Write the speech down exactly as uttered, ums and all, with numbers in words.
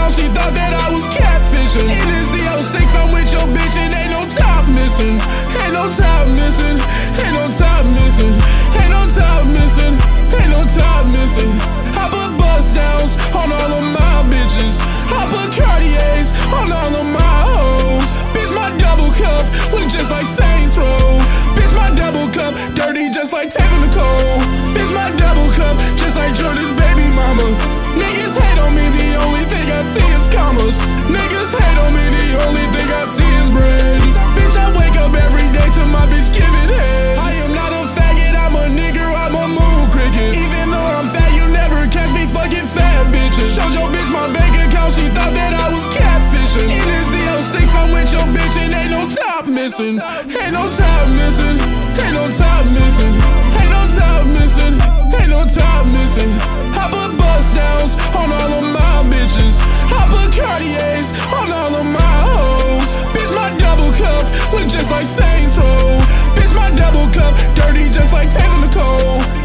account, she thought that I was catfishing. In the Z oh six, I'm with your bitch and ain't no top missing. Ain't no top missing, ain't no top missing, ain't no top missing, ain't no top missing. I put bust downs on all of my bitches. I put Cartiers on all of my hoes. Bitch, my double cup look just like Saints Row. Bitch, my double cup dirty just like Taylor Nicole. Bitch, my double cup just like Jordan's baby mama. Niggas hate on me, the only thing I see is commas. Niggas hate on me, the only thing I see is bread. Bitch, I wake up every day to my bitch giving head. I am not a faggot, I'm a nigger, I'm a moon cricket. Even though I'm fat, you never catch me fucking fat bitches. Showed your bitch my bank account, she thought that I was catfishing. In the Z oh six, I'm with your bitch and ain't no top missing. Ain't no top missing, ain't no top missing, ain't no top missing, ain't no top missing. I put bust downs on all of my bitches. I put Cartiers on all of my hoes. Bitch, my double cup look just like Saints Row. Bitch, my double cup dirty just like Taylor Nicole.